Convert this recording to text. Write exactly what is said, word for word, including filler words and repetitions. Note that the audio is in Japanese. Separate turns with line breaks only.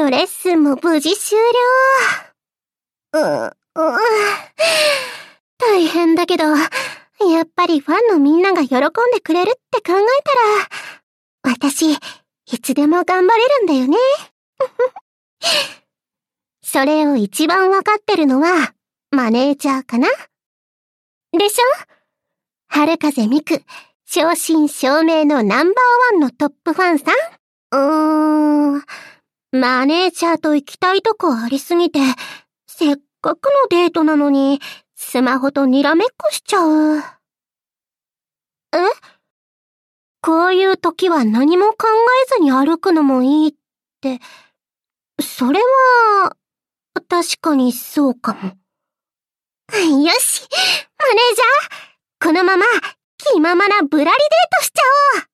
のレッスンも無事終了。う、う、大変だけど、やっぱりファンのみんなが喜んでくれるって考えたら、私、いつでも頑張れるんだよね。それを一番わかってるのは、マネージャーかな？でしょ？春風美久、正真正銘のナンバーワンのトップファンさん？うーん、マネージャーと行きたいとこありすぎて、せっかくのデートなのに、スマホとにらめっこしちゃう。え？こういう時は何も考えずに歩くのもいいって、それは、確かにそうかも。よし、マネージャー、このまま気ままなぶらりデートしちゃおう。